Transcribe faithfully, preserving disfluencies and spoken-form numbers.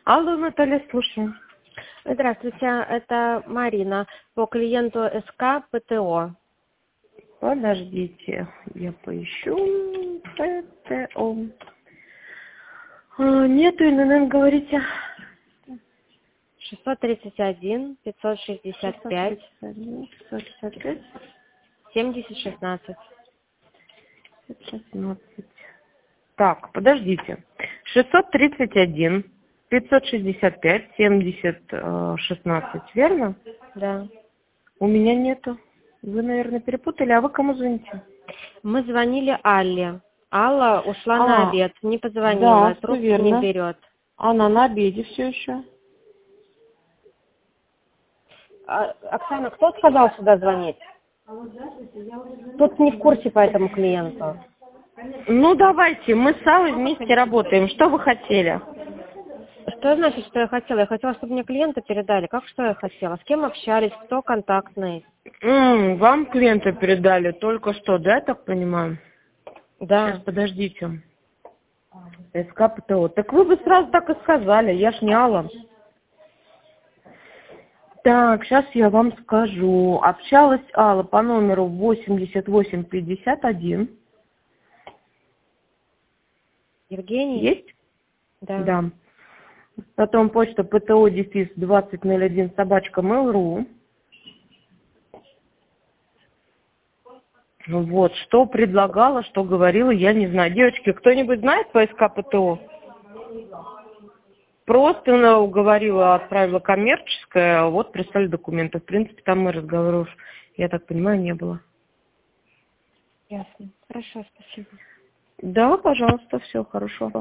Алло, Наталья, слушаю. Здравствуйте, это Марина по клиенту СК ПТО. Подождите, я поищу ПТО. А, нету ИНН, говорите. шестьсот тридцать один пятьсот шестьдесят пять пятьсот шестьдесят пять семьдесят шестнадцать. шестнадцать. Так, подождите. шестьсот тридцать один пятьсот шестьдесят пять семьдесят шестнадцать, верно? Да. У меня нету. Вы, наверное, перепутали, а вы кому звоните? Мы звонили Алле. Алла ушла А, на обед, не позвонила, да, всё трубку верно. не берет. Она на обеде все еще. А, Оксана, кто сказал сюда звонить? Тут не в курсе по этому клиенту. Ну, давайте, мы с Аллой вместе работаем. Что вы хотели? Что значит, что я хотела? Я хотела, чтобы мне клиента передали. Как что я хотела? С кем общались? Кто контактный? М, вам клиента передали только что, да, я так понимаю? Да. Сейчас, подождите. СК ПТО. Так вы бы сразу так и сказали, я ж не Алла. Так, сейчас я вам скажу. Общалась Алла по номеру восемьдесят восемь пятьдесят один. Евгений? Есть? Да. Да. Потом почта ПТО дефис двадцать ноль один собачка mail.ru. Вот, что предлагала, что говорила, я не знаю. Девочки, кто-нибудь знает по СК ПТО? Просто она говорила, отправила коммерческое, вот прислали документы. В принципе, там мы разговоров, я так понимаю, не было. Ясно. Хорошо, спасибо. Да, пожалуйста, все хорошо.